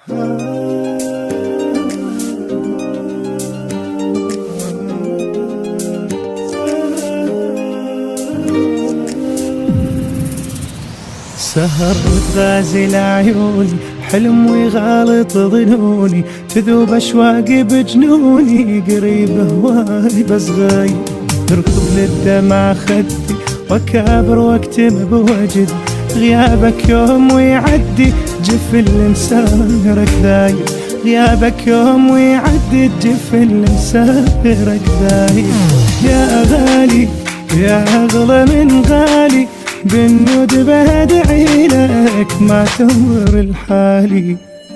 سهر وتغازي لعيوني، حلم ويغالط ظنوني، تذوب أشواقي بجنوني، قريب هواي بس غايب، تركض للدمع خدي وأكابر واكتم بوجدي، غيابك يوم ويعدي جفن لمسافرك ذايب، غيابك يوم ويعدي جفن لمسافرك ذايب. يا غالي يا أغلى من غالي، بالنود بدعي لك ما تمر الحالي،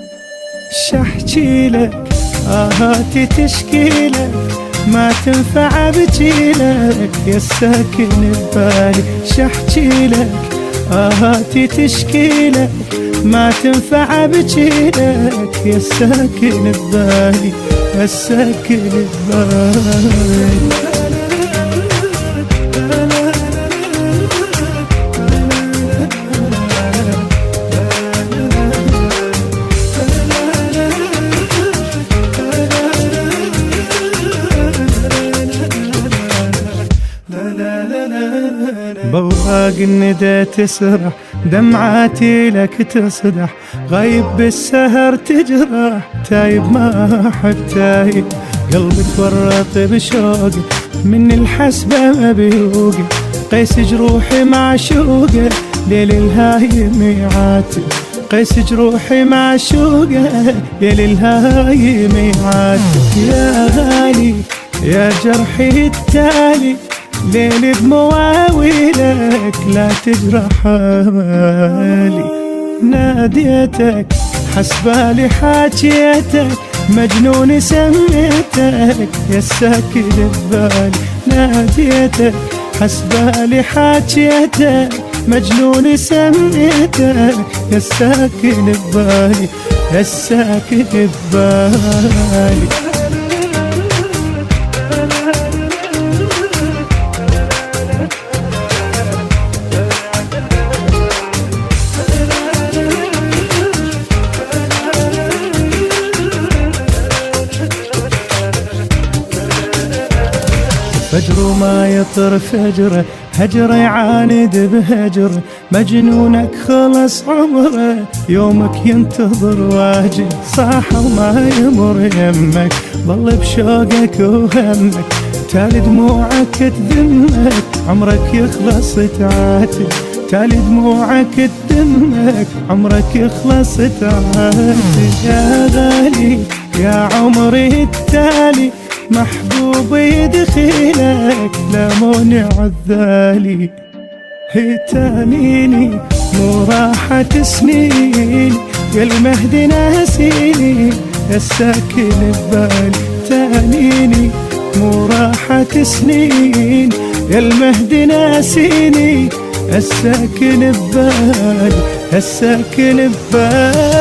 شحكي لك آهاتي تشكي لك، ما تنفع ابكي لك يا الساكن ببالي، شحكي لك آهاتي تشكي لك، ما تنفع ابكي لك يا الساكن ببالي، يا الساكن ببالي. بوراق الندى تسرح، دمعاتي لك تصدح، غايب بالسهر تجرح، تايب ما أحب تايب، قلبي تورط بشوقي، من الحسبة ما بيوقي، قيس جروحي مع شوقه، ليل الهايم يعاتب، قيس جروحي مع شوقه، ليل الهايم يعاتب. يا غالي يا جرحي التالي، ليل بمواويلك لا تجرح بالي، ناديتك حسبالي حاجيتك، مجنون سميتك يا الساكن ببالي، ناديتك حسبالي حاجيتك، مجنون سميتك يا الساكن ببالي، يا الساكن ببالي. فجر ما يطر فجره، هجر يعاند بهجره، مجنونك خلص عمره، يومك ينتظر واجه، صاح وما يمر يمك، ظل بشوقك وهمك، تالي دموعك تذمك، عمرك يخلص تعاتب، تالي دموعك تذمك، عمرك يخلص تعاتب. يا غالي يا عمري التالي، محبوبي دخيلك لا مانع الذالي، هي تانيني مو راحة سنين، يا المهد ناسيني يا الساكن ببالي، تانيني مو راحة سنين، يا المهد ناسيني الساكن ببالي، الساكن ببالي.